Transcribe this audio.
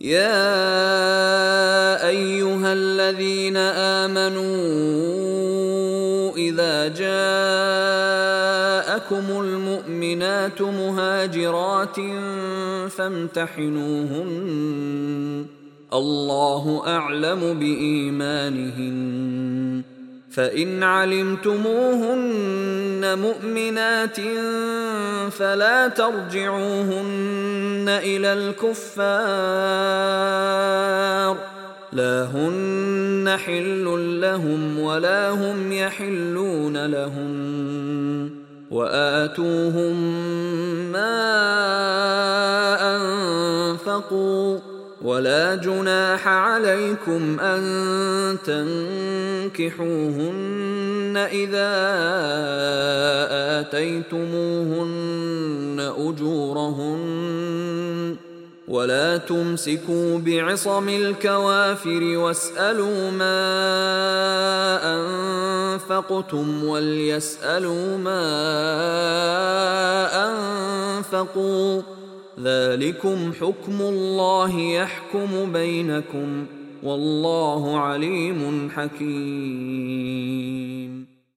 يا أيها الذين آمنوا إذا جاءكم المؤمنات مهاجرات فامتحنوهن الله أعلم بإيمانهن فإن علمتموهن مؤمنات فلا ترجعوهن إلى الكفار لا هن حل لهم ولا هم يحلون لهم وآتوهم ما أنفقوا ولا جناح عليكم أن تنكحوهن إذا آتيتموهن أجورهن ولا تمسكوا بعصم الكوافر واسألوا ما أنفقتم وليسألوا ما أنفقوا ذلكم حكم الله يحكم بينكم والله عليم حكيم.